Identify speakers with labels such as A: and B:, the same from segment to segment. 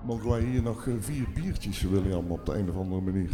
A: Mogen wij hier nog 4 biertjes, William, op de een of andere manier?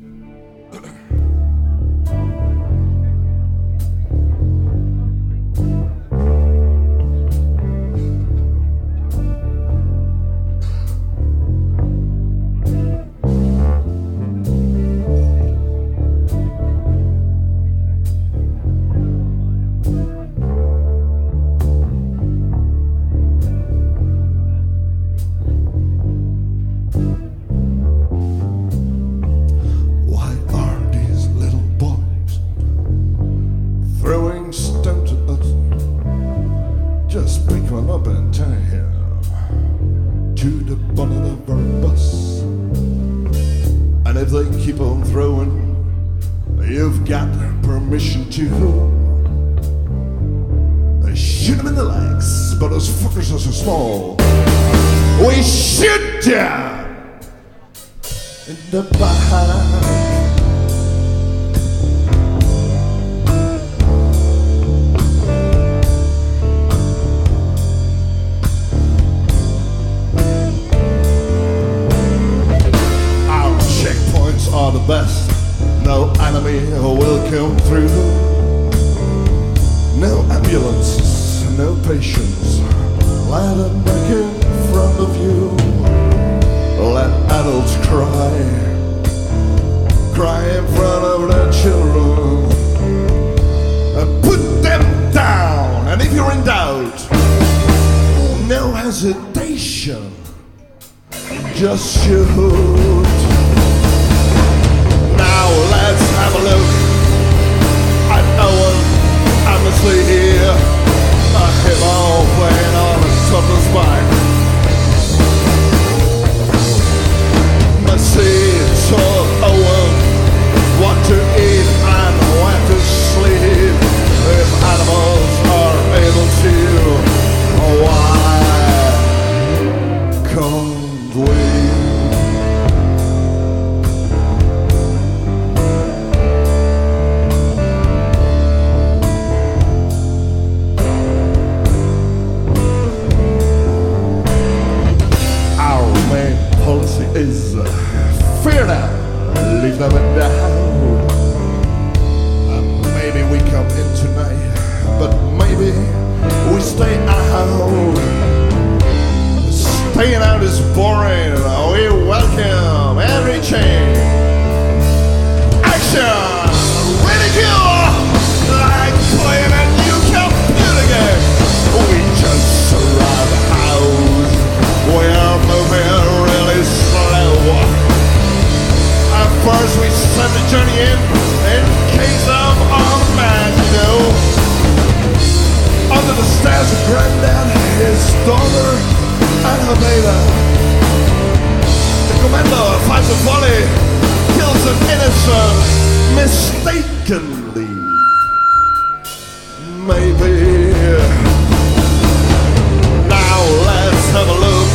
A: We shoot down in the back. Our checkpoints are the best. No enemy will come through. No ambulances, no patients. Let them back in front of you. Let adults cry in front of their children. And put them down. And if you're in doubt, no hesitation, just shoot. Now let's have a look at Owen Hammersley here. A hip all playing on a toddler's back. Mercy told Owen what to eat and when to sleep. If animals are able to, why can't we? Is fear now, leave them in doubt. Maybe we come in tonight, but maybe we stay out. Staying out is boring. We welcome every change. Action, ridicule, like playing a new computer game. We just surround the house. We are moving really slow. At first we send the journey in case of our man, you know. Under the stairs of Granddad, his daughter, and her neighbor. The commander finds a volley, kills an innocent mistakenly. Maybe. Now let's have a look